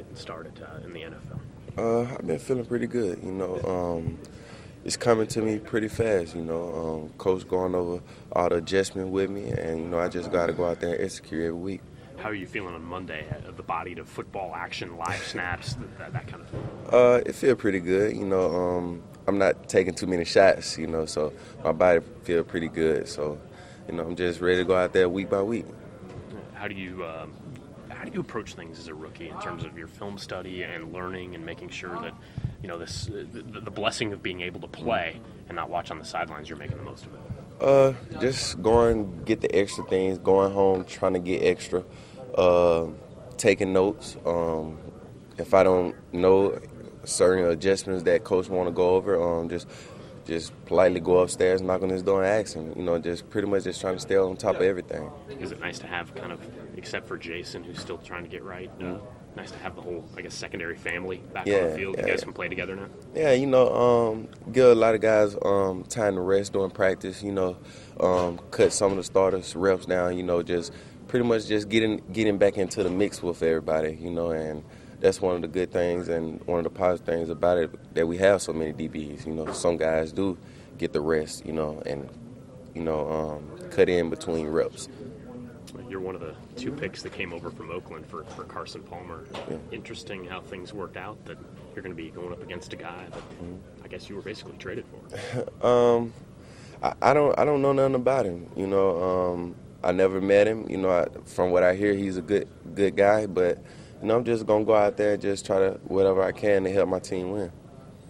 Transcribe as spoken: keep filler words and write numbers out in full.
getting started uh, in the N F L? Uh, I've been feeling pretty good. You know, um, it's coming to me pretty fast. You know, um, coach going over all the adjustment with me, and you know, I just got to go out there and execute every week. How are you feeling on Monday? Uh, the body to football action, live snaps, that, that kind of thing. Uh, it feel pretty good. You know, um, I'm not taking too many shots. You know, so my body feel pretty good. So, you know, I'm just ready to go out there week by week. How do you um, how do you approach things as a rookie in terms of your film study and learning and making sure that, you know, this uh, the, the blessing of being able to play and not watch on the sidelines, you're making the most of it? Uh, just going get the extra things, going home trying to get extra, uh, taking notes. Um, if I don't know certain adjustments that coach want to go over, um, just just politely go upstairs, knock on his door, and ask him. You know, just pretty much just trying to stay on top of everything. Is it nice to have kind of, except for Jason, who's still trying to get right, uh, mm-hmm. nice to have the whole, I guess, secondary family back yeah, on the field? Yeah, you guys yeah. can play together now? Yeah, you know, um, give a lot of guys um, time to rest during practice, you know, um, cut some of the starters' reps down, you know, just pretty much just getting getting back into the mix with everybody, you know, and that's one of the good things and one of the positive things about it, that we have so many D Bs. You know, some guys do get the rest, you know, and, you know, um, cut in between reps. You're one of the two picks that came over from Oakland for, for Carson Palmer. Yeah. Interesting how things worked out, that you're going to be going up against a guy that mm-hmm. I guess you were basically traded for. um, I, I don't I don't know nothing about him. You know, um, I never met him. You know, I, from what I hear, he's a good good guy. But, you know, I'm just going to go out there and just try to whatever I can to help my team win.